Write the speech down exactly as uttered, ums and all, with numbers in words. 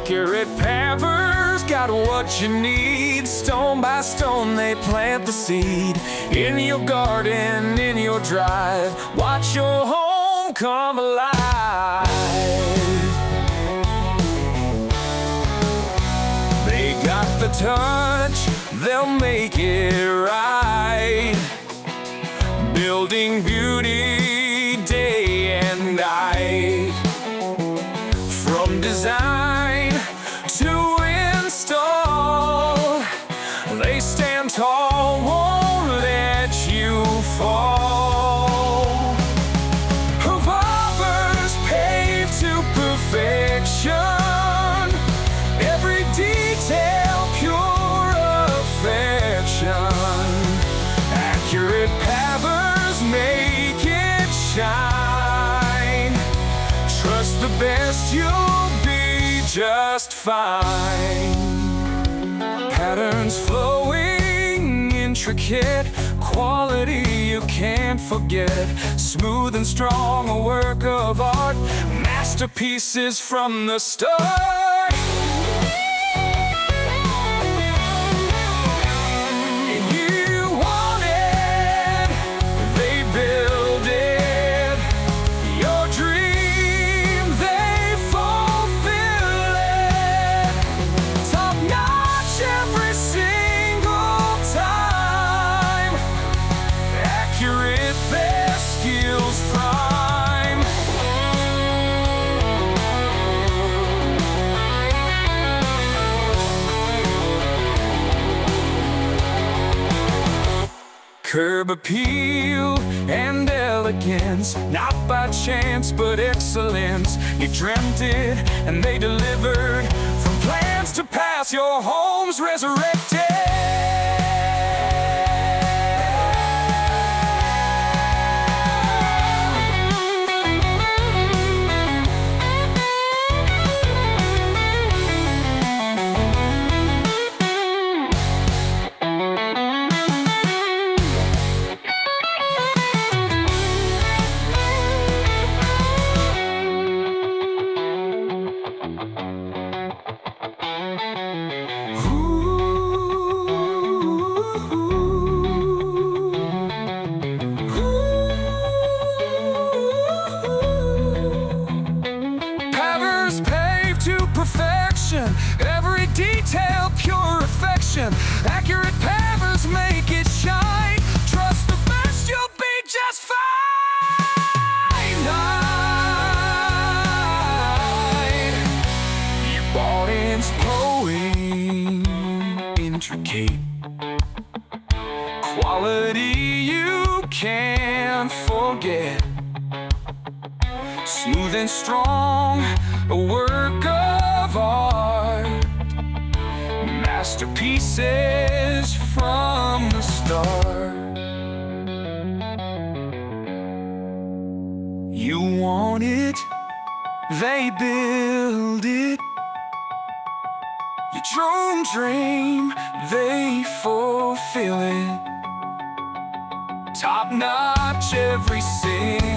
Accurate pavers got what you need. Stone by stone they plant the seed. In your garden, in your drive, watch your home come alive. They got the touch, they'll make it right. Building beauty day and night. From design to install, they stand tall, won't let you fall. Revolvers paved to perfection, every detail pure affection. Accurate pavers make it shine. Trust the best, you'll be just fine. Patterns flowing, intricate, quality you can't forget. Smooth and strong, a work of art, masterpieces from the start. You want it, they build it. Your dream, they fulfill it. Top notch every single time. Accurate, their skills prime. Curb appeal and elegance, not by chance but excellence. You dreamt it and they delivered. From plans to pass, your home's resurrected. Perfection, every detail pure affection. Accurate pavers make it shine. Trust the best, you'll be just fine. Your body's flowing, intricate, quality you can't forget. Smooth and strong, a work of art, masterpieces from the start. You want it, they build it. Your drone dream, they fulfill it. Top notch every single